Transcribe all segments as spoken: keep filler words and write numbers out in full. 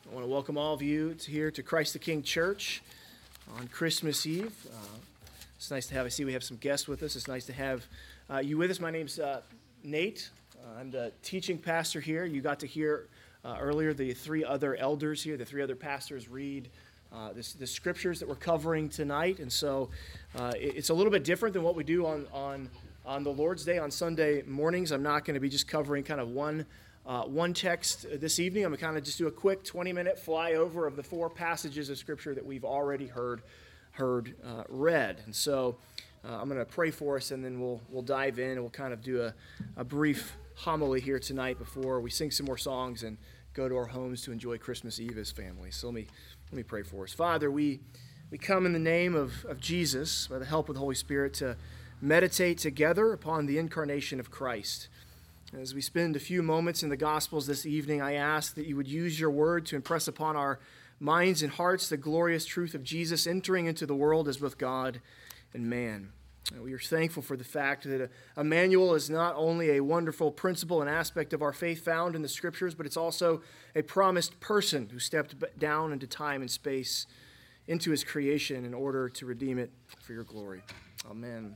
I want to welcome all of you to here to Christ the King Church on Christmas Eve. Uh, it's nice to have, I see we have some guests with us. It's nice to have uh, you with us. My name's uh, Nate. Uh, I'm the teaching pastor here. You got to hear uh, earlier the three other elders here, the three other pastors read uh, this, the scriptures that we're covering tonight. And so uh, it, it's a little bit different than what we do on, on, on the Lord's Day on Sunday mornings. I'm not going to be just covering kind of one Uh, one text this evening. I'm going to kind of just do a quick twenty-minute flyover of the four passages of Scripture that we've already heard heard uh, read. And so uh, I'm going to pray for us, and then we'll we'll dive in, and we'll kind of do a, a brief homily here tonight before we sing some more songs and go to our homes to enjoy Christmas Eve as families. So let me let me pray for us. Father, we we come in the name of, of Jesus, by the help of the Holy Spirit, to meditate together upon the incarnation of Christ. As we spend a few moments in the Gospels this evening, I ask that you would use your word to impress upon our minds and hearts the glorious truth of Jesus entering into the world as both God and man. We are thankful for the fact that Emmanuel is not only a wonderful principle and aspect of our faith found in the Scriptures, but it's also a promised person who stepped down into time and space, into his creation in order to redeem it for your glory. Amen.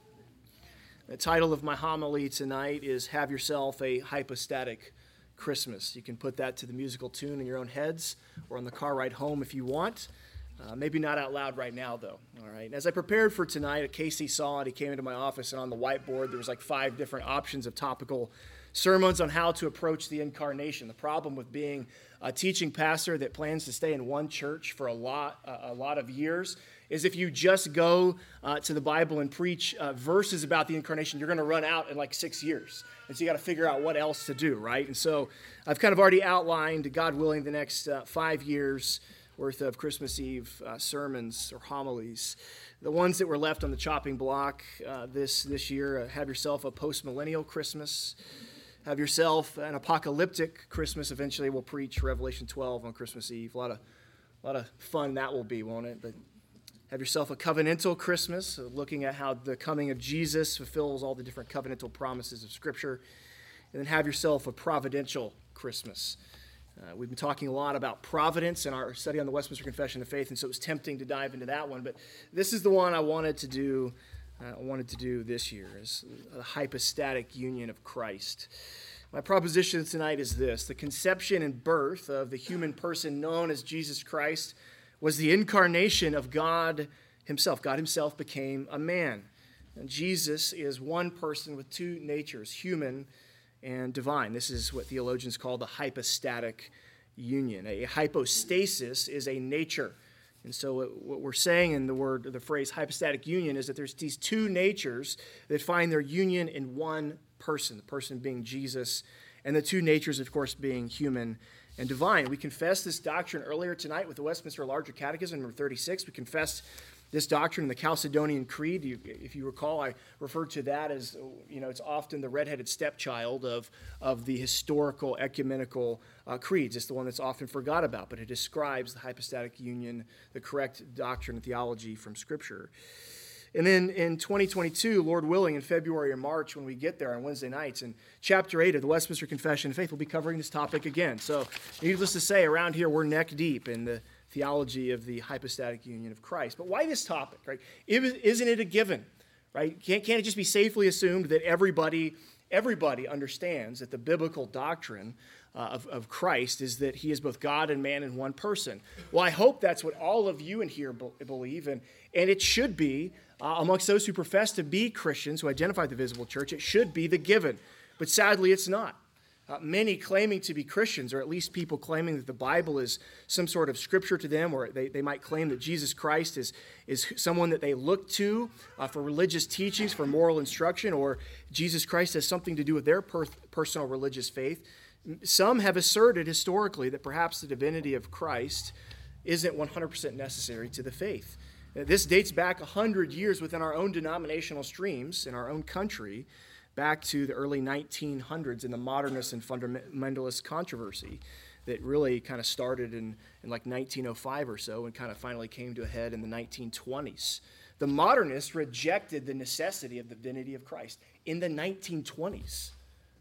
The title of my homily tonight is Have Yourself a Hypostatic Christmas. You can put that to the musical tune in your own heads or on the car ride home if you want. Uh, maybe not out loud right now, though. All right. As I prepared for tonight, Casey saw it. He came into my office, and on the whiteboard, there was like five different options of topical sermons on how to approach the incarnation. The problem with being a teaching pastor that plans to stay in one church for a lot, uh, a lot of years is if you just go uh, to the Bible and preach uh, verses about the incarnation, you're going to run out in like six years. And so you got to figure out what else to do, right? And so I've kind of already outlined, God willing, the next uh, five years worth of Christmas Eve uh, sermons or homilies. The ones that were left on the chopping block uh, this, this year, uh, have yourself a post-millennial Christmas. Have yourself an apocalyptic Christmas. Eventually we'll preach Revelation twelve on Christmas Eve. A lot of, a lot of fun that will be, won't it? But have yourself a covenantal Christmas, so looking at how the coming of Jesus fulfills all the different covenantal promises of Scripture. And then have yourself a providential Christmas. Uh, we've been talking a lot about providence in our study on the Westminster Confession of Faith, and so it was tempting to dive into that one. But this is the one I wanted to do. Uh, I wanted to do this year, is a hypostatic union of Christ. My proposition tonight is this: the conception and birth of the human person known as Jesus Christ was the incarnation of God himself. God himself became a man. And Jesus is one person with two natures, human and divine. This is what theologians call the hypostatic union. A hypostasis is a nature. And so what we're saying in the word, the phrase hypostatic union, is that there's these two natures that find their union in one person, the person being Jesus, and the two natures, of course, being human and divine. We confessed this doctrine earlier tonight with the Westminster Larger Catechism, number thirty-six. We confessed this doctrine in the Chalcedonian Creed. You, if you recall, I referred to that as, you know, it's often the redheaded stepchild of, of the historical ecumenical uh, creeds. It's the one that's often forgot about, but it describes the hypostatic union, the correct doctrine and theology from Scripture. And then in twenty twenty-two, Lord willing, in February or March, when we get there on Wednesday nights, in chapter eight of the Westminster Confession of Faith, we'll be covering this topic again. So needless to say, around here, we're neck deep in the theology of the hypostatic union of Christ. But why this topic, right? Isn't it a given, right? Can't, can't it just be safely assumed that everybody, everybody understands that the biblical doctrine uh, of, of Christ is that he is both God and man in one person? Well, I hope that's what all of you in here be- believe, and, and it should be, uh, amongst those who profess to be Christians, who identify the visible church, it should be the given. But sadly, it's not. Uh, many claiming to be Christians, or at least people claiming that the Bible is some sort of scripture to them, or they, they might claim that Jesus Christ is, is someone that they look to uh, for religious teachings, for moral instruction, or Jesus Christ has something to do with their per- personal religious faith. Some have asserted historically that perhaps the divinity of Christ isn't one hundred percent necessary to the faith. This dates back one hundred years within our own denominational streams in our own country, back to the early nineteen hundreds in the modernist and fundamentalist controversy that really kind of started in, in like nineteen oh five or so and kind of finally came to a head in the nineteen twenties. The modernists rejected the necessity of the divinity of Christ in the nineteen twenties.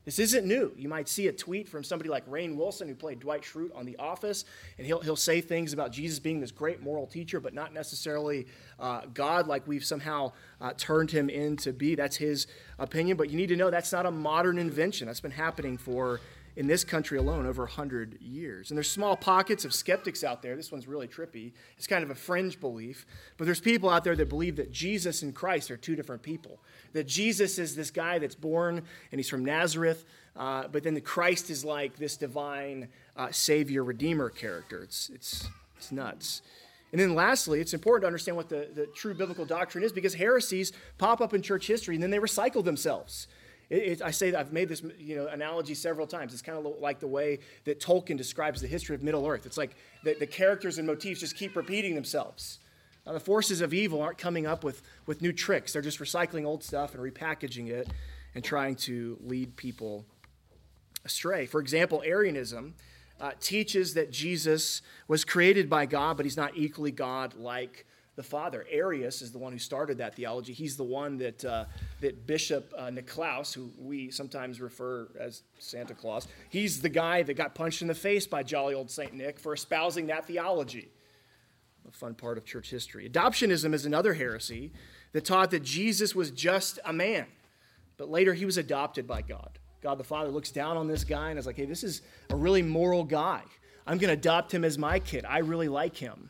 This isn't new. You might see a tweet from somebody like Rainn Wilson, who played Dwight Schrute on The Office, and he'll, he'll say things about Jesus being this great moral teacher, but not necessarily uh, God, like we've somehow uh, turned him into be. That's his opinion, but you need to know that's not a modern invention. That's been happening for, in this country alone, over one hundred years. And there's small pockets of skeptics out there. This one's really trippy. It's kind of a fringe belief. But there's people out there that believe that Jesus and Christ are two different people. That Jesus is this guy that's born, and he's from Nazareth, uh, but then the Christ is like this divine uh, Savior, Redeemer character. It's, it's, it's nuts. And then lastly, it's important to understand what the, the true biblical doctrine is, because heresies pop up in church history, and then they recycle themselves. It, it, I say that I've made this you know, analogy several times. It's kind of like the way that Tolkien describes the history of Middle-earth. It's like the, the characters and motifs just keep repeating themselves. Now, the forces of evil aren't coming up with, with new tricks. They're just recycling old stuff and repackaging it and trying to lead people astray. For example, Arianism uh, teaches that Jesus was created by God, but he's not equally God like the Father. Arius is the one who started that theology. He's the one that uh, that Bishop uh, Nicklaus, who we sometimes refer as Santa Claus, he's the guy that got punched in the face by jolly old Saint Nick for espousing that theology. A fun part of church history. Adoptionism is another heresy that taught that Jesus was just a man, but later he was adopted by God. God the Father looks down on this guy and is like, hey, this is a really moral guy. I'm going to adopt him as my kid. I really like him.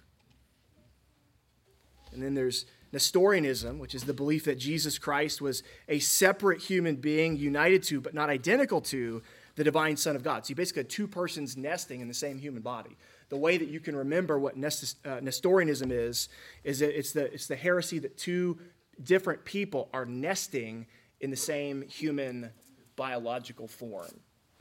And then there's Nestorianism, which is the belief that Jesus Christ was a separate human being united to, but not identical to, the divine Son of God. So you basically had two persons nesting in the same human body. The way that you can remember what Nestorianism is, is that it's the, it's the heresy that two different people are nesting in the same human biological form.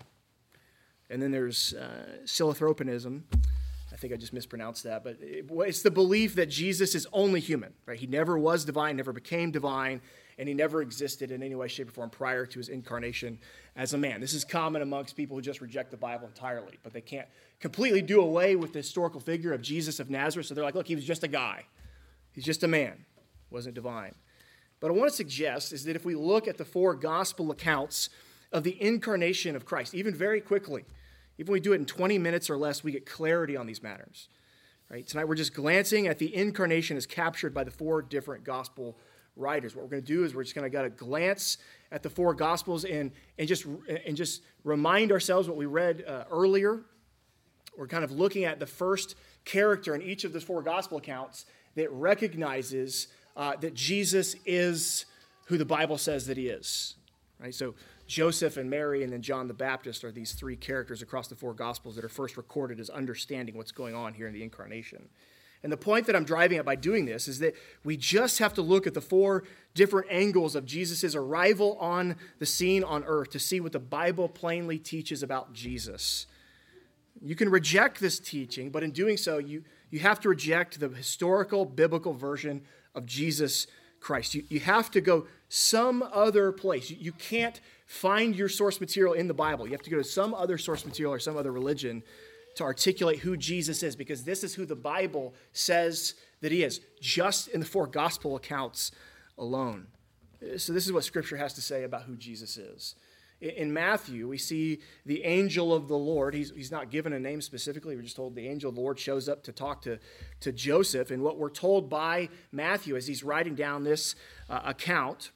And then there's uh, Philanthropianism. I think I just mispronounced that, but it, it's the belief that Jesus is only human, right? He never was divine, never became divine, and he never existed in any way, shape, or form prior to his incarnation as a man. This is common amongst people who just reject the Bible entirely, but they can't completely do away with the historical figure of Jesus of Nazareth, so they're like, look, he was just a guy. He's just a man. Wasn't divine. But I want to suggest is that if we look at the four gospel accounts of the incarnation of Christ, even very quickly, even when we do it in twenty minutes or less, we get clarity on these matters. Right? Tonight we're just glancing at the incarnation as captured by the four different gospel writers. What we're going to do is we're just going to got a glance at the four gospels and, and, just, and just remind ourselves what we read uh, earlier. We're kind of looking at the first character in each of the four gospel accounts that recognizes uh, that Jesus is who the Bible says that he is. Right? So Joseph and Mary and then John the Baptist are these three characters across the four Gospels that are first recorded as understanding what's going on here in the incarnation. And the point that I'm driving at by doing this is that we just have to look at the four different angles of Jesus' arrival on the scene on earth to see what the Bible plainly teaches about Jesus. You can reject this teaching, but in doing so, you, you have to reject the historical, biblical version of Jesus Christ. You, you have to go some other place. You, you can't find your source material in the Bible. You have to go to some other source material or some other religion to articulate who Jesus is, because this is who the Bible says that he is, just in the four gospel accounts alone. So this is what Scripture has to say about who Jesus is. In Matthew, we see the angel of the Lord. He's, he's not given a name specifically. We're just told the angel of the Lord shows up to talk to, to Joseph. And what we're told by Matthew as he's writing down this uh, account,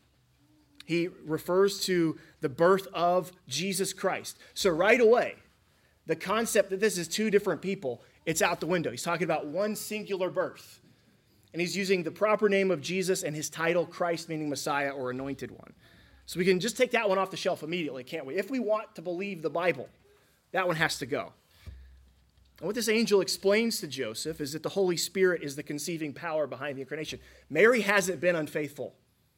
he refers to the birth of Jesus Christ. So right away, the concept that this is two different people, it's out the window. He's talking about one singular birth. And he's using the proper name of Jesus and his title, Christ, meaning Messiah or Anointed One. So we can just take that one off the shelf immediately, can't we? If we want to believe the Bible, that one has to go. And what this angel explains to Joseph is that the Holy Spirit is the conceiving power behind the incarnation. Mary hasn't been unfaithful,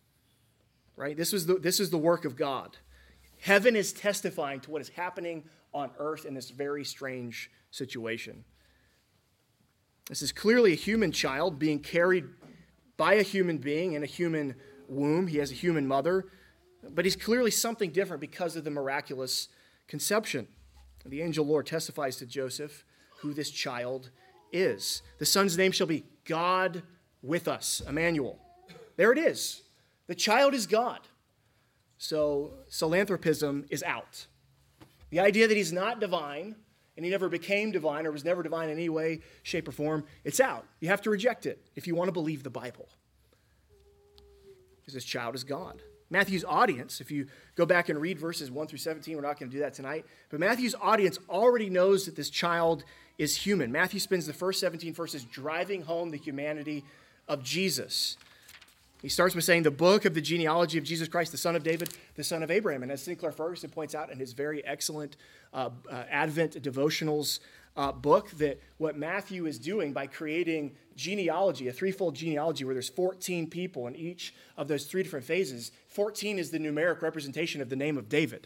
right? This was the, this is the work of God. Heaven is testifying to what is happening on earth in this very strange situation. This is clearly a human child being carried by a human being in a human womb. He has a human mother. But he's clearly something different because of the miraculous conception. The angel Lord testifies to Joseph who this child is. The son's name shall be God with us, Emmanuel. There it is. The child is God. So philanthropism is out. The idea that he's not divine, and he never became divine or was never divine in any way, shape, or form, it's out. You have to reject it if you want to believe the Bible. Because this child is God. Matthew's audience, if you go back and read verses one through seventeen, we're not going to do that tonight, but Matthew's audience already knows that this child is human. Matthew spends the first seventeen verses driving home the humanity of Jesus. He starts by saying the book of the genealogy of Jesus Christ, the son of David, the son of Abraham. And as Sinclair Ferguson points out in his very excellent uh, uh, Advent devotionals uh, book, that what Matthew is doing by creating genealogy, a threefold genealogy where there's fourteen people in each of those three different phases, fourteen is the numeric representation of the name of David.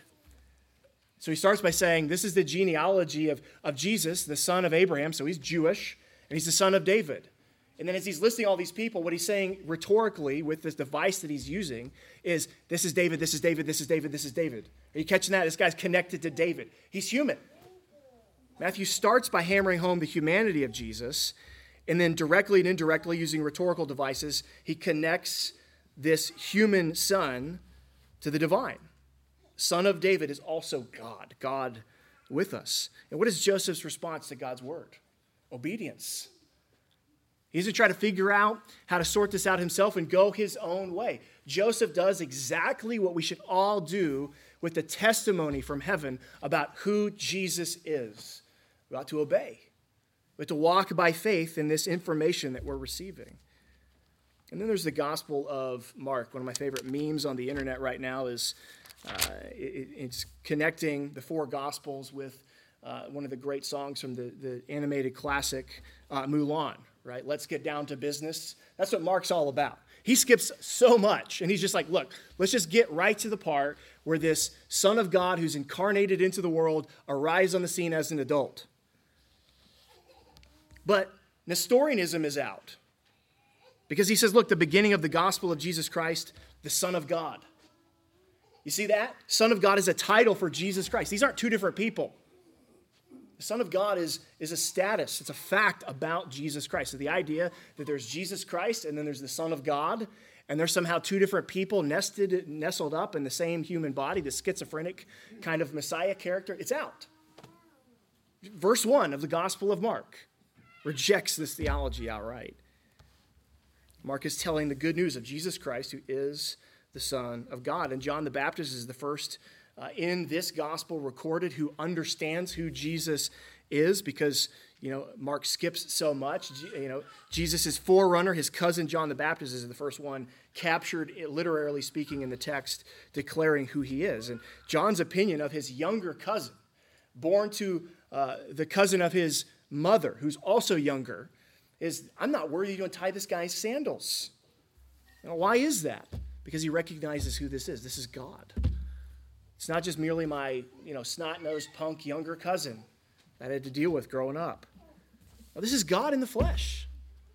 So he starts by saying this is the genealogy of, of Jesus, the son of Abraham, so he's Jewish, and he's the son of David. And then as he's listing all these people, what he's saying rhetorically with this device that he's using is, this is David, this is David, this is David, this is David. Are you catching that? This guy's connected to David. He's human. Matthew starts by hammering home the humanity of Jesus, and then directly and indirectly, using rhetorical devices, he connects this human son to the divine. Son of David is also God, God with us. And what is Joseph's response to God's word? Obedience. He doesn't try to figure out how to sort this out himself and go his own way. Joseph does exactly what we should all do with the testimony from heaven about who Jesus is. We ought to obey. We ought to walk by faith in this information that we're receiving. And then there's the Gospel of Mark. One of my favorite memes on the internet right now is uh, it, it's connecting the four Gospels with uh, one of the great songs from the, the animated classic uh, Mulan. Right? Let's get down to business. That's what Mark's all about. He skips so much, and he's just like, look, let's just get right to the part where this Son of God who's incarnated into the world arrives on the scene as an adult. But Nestorianism is out because he says, look, the beginning of the gospel of Jesus Christ, the Son of God. You see that? Son of God is a title for Jesus Christ. These aren't two different people. The Son of God is, is a status. It's a fact about Jesus Christ. So the idea that there's Jesus Christ and then there's the Son of God, and there's somehow two different people nested, nestled up in the same human body, the schizophrenic kind of Messiah character, it's out. Verse one of the Gospel of Mark rejects this theology outright. Mark is telling the good news of Jesus Christ, who is the Son of God. And John the Baptist is the first Uh, in this gospel recorded who understands who Jesus is, because, you know, Mark skips so much. You know, Jesus' forerunner, his cousin John the Baptist, is the first one captured, literally speaking, in the text, declaring who he is. And John's opinion of his younger cousin, born to uh, the cousin of his mother, who's also younger, is, I'm not worthy to untie this guy's sandals. You know, why is that? Because he recognizes who this is. This is God. It's not just merely my, you know, snot-nosed punk younger cousin that I had to deal with growing up. No, this is God in the flesh.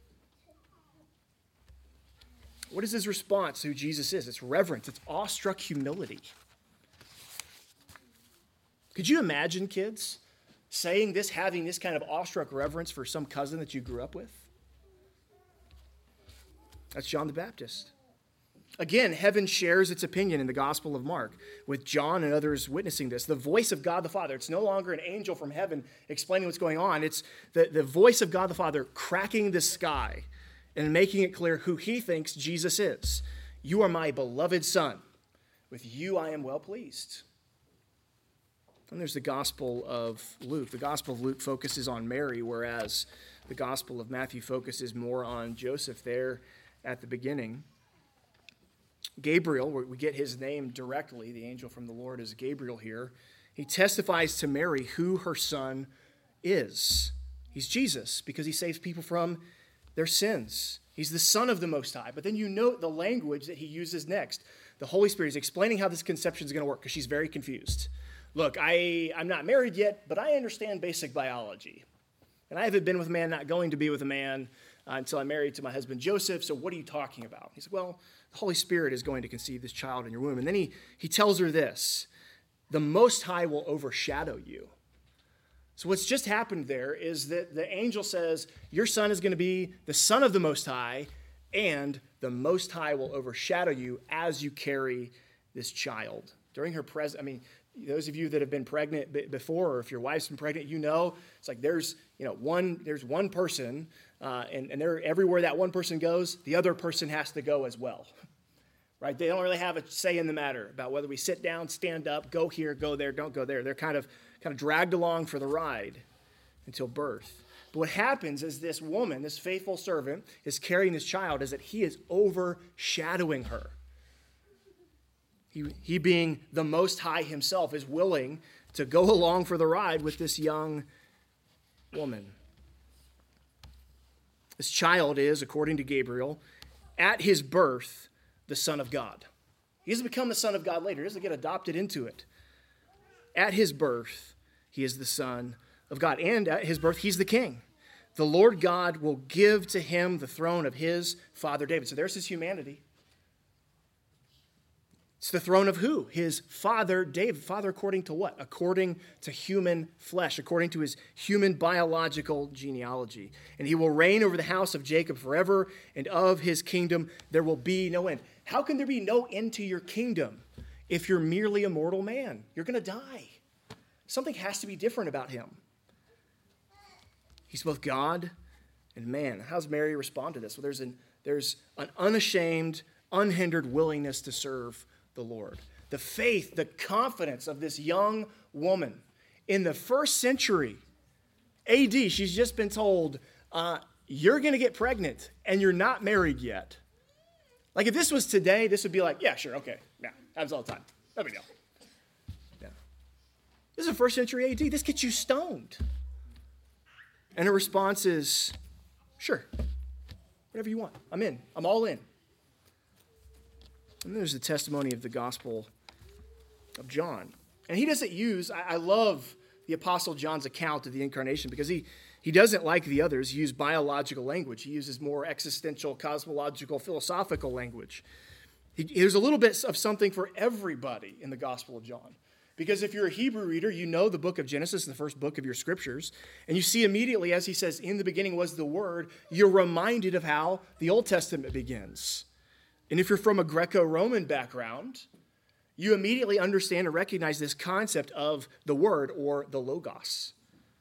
What is his response to who Jesus is? It's reverence. It's awestruck humility. Could you imagine, kids, saying this, having this kind of awestruck reverence for some cousin that you grew up with? That's John the Baptist. Again, heaven shares its opinion in the Gospel of Mark, with John and others witnessing this. The voice of God the Father. It's no longer an angel from heaven explaining what's going on. It's the, the voice of God the Father cracking the sky and making it clear who he thinks Jesus is. You are my beloved Son. With you I am well pleased. And there's the Gospel of Luke. The Gospel of Luke focuses on Mary, whereas the Gospel of Matthew focuses more on Joseph there at the beginning. Gabriel, we get his name directly, the angel from the Lord is Gabriel here. He testifies to Mary who her son is. He's Jesus, because he saves people from their sins. He's the Son of the Most High. But then you note the language that he uses next. The Holy Spirit is explaining how this conception is going to work, because she's very confused. Look, I, I'm not married yet, but I understand basic biology. And I haven't been with a man, not going to be with a man uh, until I'm married to my husband Joseph, so what are you talking about? He said, well, the Holy Spirit is going to conceive this child in your womb. And then he, he tells her this, the Most High will overshadow you. So what's just happened there is that the angel says, your son is going to be the Son of the Most High, and the Most High will overshadow you as you carry this child. During her presence, I mean, Those of you that have been pregnant b- before, or if your wife's been pregnant, you know, it's like there's, you know, one, there's one person, uh, and, and they're, everywhere that one person goes, the other person has to go as well, right? They don't really have a say in the matter about whether we sit down, stand up, go here, go there, don't go there. They're kind of, kind of dragged along for the ride until birth. But what happens is this woman, this faithful servant, is carrying this child, is that he is overshadowing her. He, he being the Most High himself is willing to go along for the ride with this young woman. This child is, according to Gabriel, at his birth, the Son of God. He doesn't become the Son of God later. He doesn't get adopted into it. At his birth, he is the Son of God. And at his birth, he's the King. The Lord God will give to him the throne of his father David. So there's his humanity. It's the throne of who? His father David. Father according to what? According to human flesh, according to his human biological genealogy. And he will reign over the house of Jacob forever, and of his kingdom there will be no end. How can there be no end to your kingdom if you're merely a mortal man? You're going to die. Something has to be different about him. He's both God and man. How does Mary respond to this? Well, there's an, there's an unashamed, unhindered willingness to serve the Lord. The faith, the confidence of this young woman in the first century A D, she's just been told, uh, you're going to get pregnant and you're not married yet. Like if this was today, this would be like, yeah, sure, okay. Yeah, happens all the time. No big deal. Yeah. This is a first century A D. This gets you stoned. And her response is, sure, whatever you want. I'm in. I'm all in. And there's the testimony of the Gospel of John. And he doesn't use, I, I love the Apostle John's account of the incarnation because he, he doesn't, like the others, use biological language. He uses more existential, cosmological, philosophical language. He, there's a little bit of something for everybody in the Gospel of John. Because if you're a Hebrew reader, you know the book of Genesis, the first book of your scriptures, and you see immediately as he says, in the beginning was the Word, you're reminded of how the Old Testament begins. And if you're from a Greco-Roman background, you immediately understand and recognize this concept of the Word or the Logos.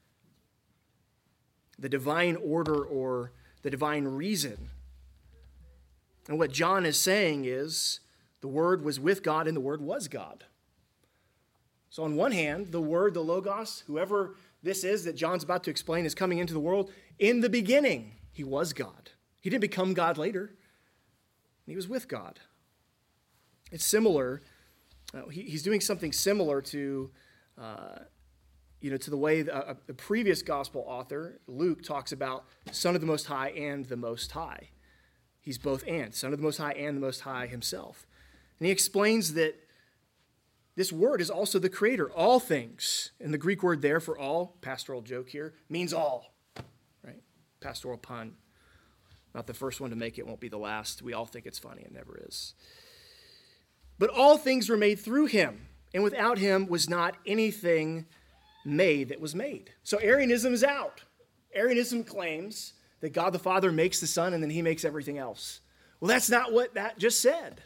The divine order or the divine reason. And what John is saying is the Word was with God and the Word was God. So on one hand, the Word, the Logos, whoever this is that John's about to explain is coming into the world, in the beginning, he was God. He didn't become God later. He was with God. It's similar. Uh, he, he's doing something similar to, uh, you know, to the way the, uh, the previous gospel author, Luke, talks about Son of the Most High and the Most High. He's both and, Son of the Most High and the Most High himself. And he explains that this word is also the creator, all things. And the Greek word there for all, pastoral joke here, means all, right? Pastoral pun. Not the first one to make it, won't be the last. We all think it's funny. It never is. But all things were made through him, and without him was not anything made that was made. So Arianism is out. Arianism claims that God the Father makes the Son, and then he makes everything else. Well, that's not what that just said.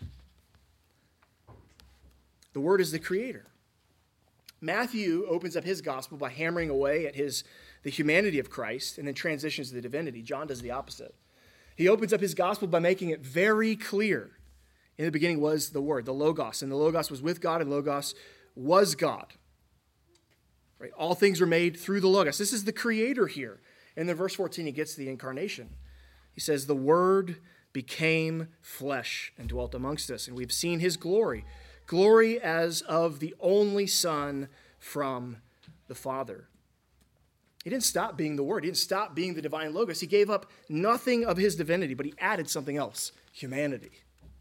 The Word is the creator. Matthew opens up his gospel by hammering away at his the humanity of Christ and then transitions to the divinity. John does the opposite. He opens up his gospel by making it very clear. In the beginning was the Word, the Logos, and the Logos was with God, and Logos was God. Right? All things were made through the Logos. This is the creator here. And then verse fourteen, he gets to the incarnation. He says, the Word became flesh and dwelt amongst us, and we've seen his glory. Glory as of the only Son from the Father. He didn't stop being the Word. He didn't stop being the divine Logos. He gave up nothing of his divinity, but he added something else, humanity.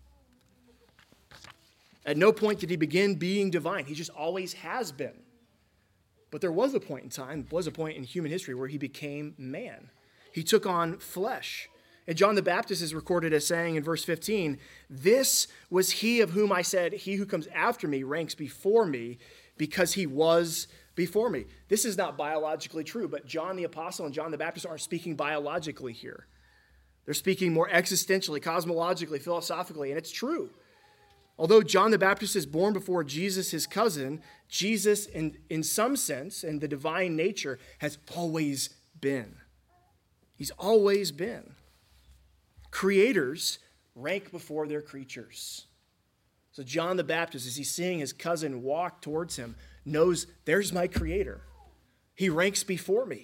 At no point did he begin being divine. He just always has been. But there was a point in time, was a point in human history where he became man. He took on flesh. And John the Baptist is recorded as saying in verse fifteen, this was he of whom I said, he who comes after me ranks before me because he was before me. This is not biologically true, but John the Apostle and John the Baptist aren't speaking biologically here. They're speaking more existentially, cosmologically, philosophically, and it's true. Although John the Baptist is born before Jesus, his cousin, Jesus, in, in some sense, in the divine nature, has always been. He's always been. Creators rank before their creatures. So John the Baptist, as he's seeing his cousin walk towards him, knows there's my creator. He ranks before me.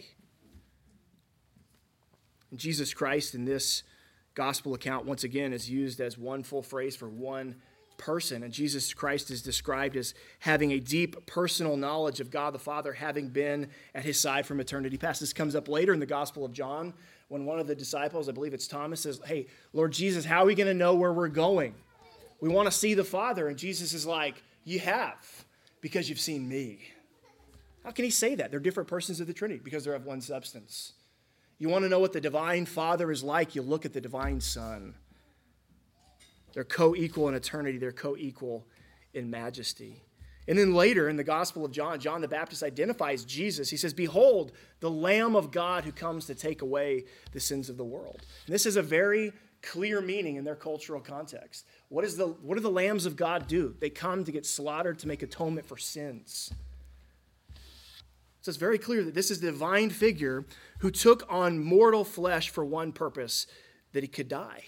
And Jesus Christ in this gospel account, once again, is used as one full phrase for one person. And Jesus Christ is described as having a deep personal knowledge of God the Father, having been at his side from eternity past. This comes up later in the Gospel of John when one of the disciples, I believe it's Thomas, says, hey, Lord Jesus, how are we going to know where we're going? We want to see the Father. And Jesus is like, you have, because you've seen me. How can he say that? They're different persons of the Trinity because they're of one substance. You want to know what the divine Father is like, you look at the divine Son. They're co-equal in eternity. They're co-equal in majesty. And then later in the Gospel of John, John the Baptist identifies Jesus. He says, behold, the Lamb of God who comes to take away the sins of the world. And this is a very clear meaning in their cultural context. What is the, what do the lambs of God do? They come to get slaughtered to make atonement for sins. So it's very clear that this is the divine figure who took on mortal flesh for one purpose, that he could die.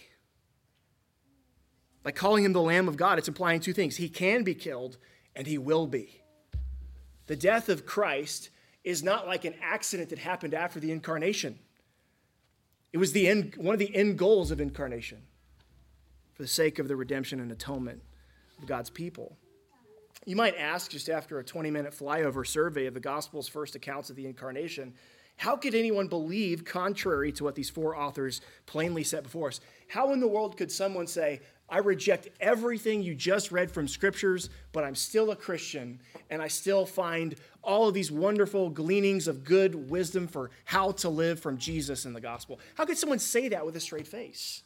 By calling him the Lamb of God, it's implying two things. He can be killed, and he will be. The death of Christ is not like an accident that happened after the incarnation. It was the end, one of the end goals of incarnation for the sake of the redemption and atonement of God's people. You might ask, just after a twenty-minute flyover survey of the Gospel's first accounts of the incarnation, how could anyone believe contrary to what these four authors plainly set before us? How in the world could someone say, I reject everything you just read from scriptures, but I'm still a Christian, and I still find all of these wonderful gleanings of good wisdom for how to live from Jesus in the gospel? How could someone say that with a straight face?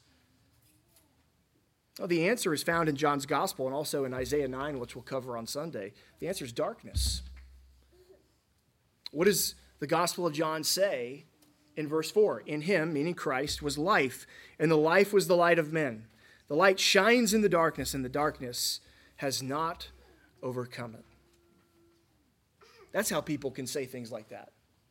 Well, the answer is found in John's gospel and also in Isaiah nine, which we'll cover on Sunday. The answer is darkness. What does the Gospel of John say in verse four? In him, meaning Christ, was life, and the life was the light of men. The light shines in the darkness, and the darkness has not overcome it. That's how people can say things like that.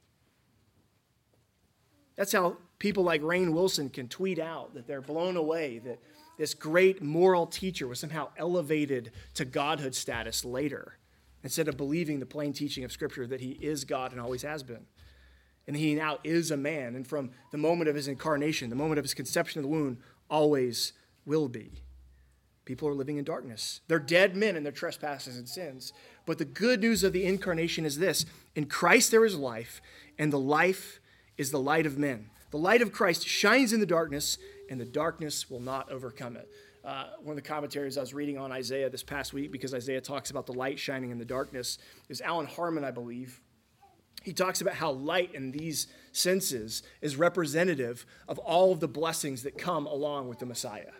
That's how people like Rainn Wilson can tweet out that they're blown away, that this great moral teacher was somehow elevated to godhood status later, instead of believing the plain teaching of Scripture that he is God and always has been. And he now is a man, and from the moment of his incarnation, the moment of his conception of the womb, always will be. People are living in darkness. They're dead men in their trespasses and sins. But the good news of the incarnation is this: in Christ there is life, and the life is the light of men. The light of Christ shines in the darkness, and the darkness will not overcome it. Uh, one of the commentaries I was reading on Isaiah this past week, because Isaiah talks about the light shining in the darkness, is Alan Harmon, I believe. He talks about how light in these senses is representative of all of the blessings that come along with the Messiah.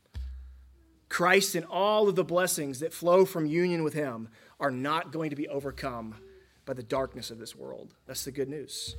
Christ and all of the blessings that flow from union with him are not going to be overcome by the darkness of this world. That's the good news.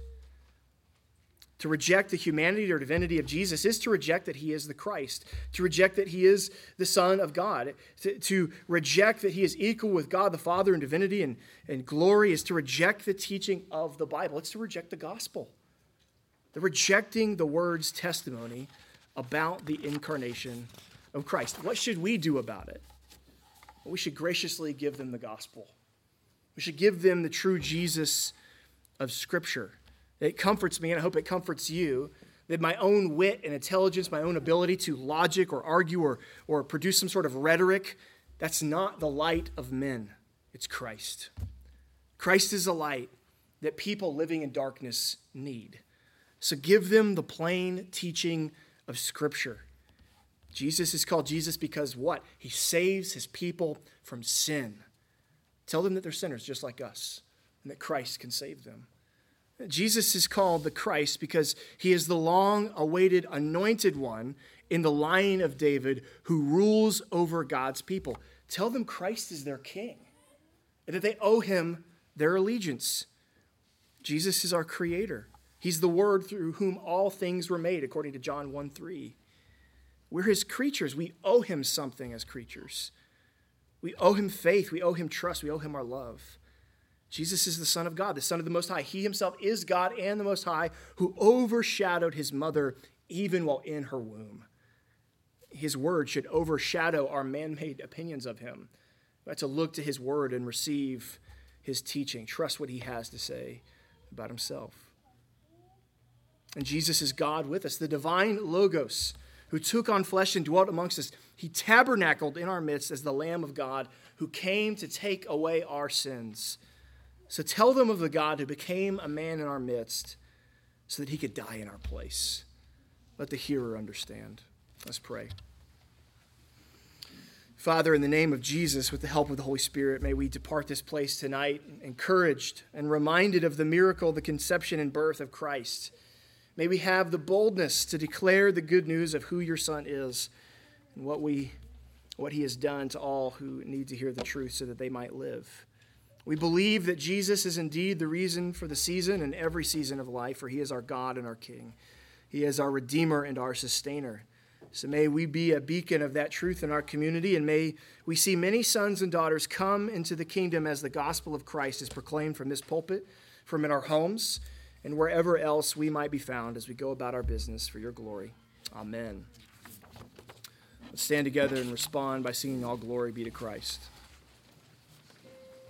To reject the humanity or divinity of Jesus is to reject that he is the Christ, to reject that he is the Son of God. To, to reject that he is equal with God the Father in divinity and, and glory is to reject the teaching of the Bible. It's to reject the gospel. The rejecting the word's testimony about the incarnation of Christ. What should we do about it? Well, we should graciously give them the gospel. We should give them the true Jesus of Scripture. It comforts me, and I hope it comforts you, that my own wit and intelligence, my own ability to logic or argue or, or produce some sort of rhetoric, that's not the light of men. It's Christ. Christ is a light that people living in darkness need. So give them the plain teaching of Scripture. Jesus is called Jesus because what? He saves his people from sin. Tell them that they're sinners just like us, and that Christ can save them. Jesus is called the Christ because he is the long-awaited anointed one in the line of David who rules over God's people. Tell them Christ is their king and that they owe him their allegiance. Jesus is our creator. He's the word through whom all things were made, according to John one three. We're his creatures. We owe him something as creatures. We owe him faith. We owe him trust. We owe him our love. Jesus is the Son of God, the Son of the Most High. He himself is God and the Most High, who overshadowed his mother even while in her womb. His word should overshadow our man-made opinions of him. We have to look to his word and receive his teaching. Trust what he has to say about himself. And Jesus is God with us, the divine Logos, who took on flesh and dwelt amongst us. He tabernacled in our midst as the Lamb of God who came to take away our sins. So tell them of the God who became a man in our midst so that he could die in our place. Let the hearer understand. Let's pray. Father, in the name of Jesus, with the help of the Holy Spirit, may we depart this place tonight encouraged and reminded of the miracle, the conception and birth of Christ. May we have the boldness to declare the good news of who your Son is and what we, what he has done to all who need to hear the truth so that they might live. We believe that Jesus is indeed the reason for the season and every season of life, for he is our God and our King. He is our Redeemer and our Sustainer. So may we be a beacon of that truth in our community, and may we see many sons and daughters come into the kingdom as the gospel of Christ is proclaimed from this pulpit, from in our homes, and wherever else we might be found as we go about our business for your glory. Amen. Let's stand together and respond by singing All Glory Be to Christ.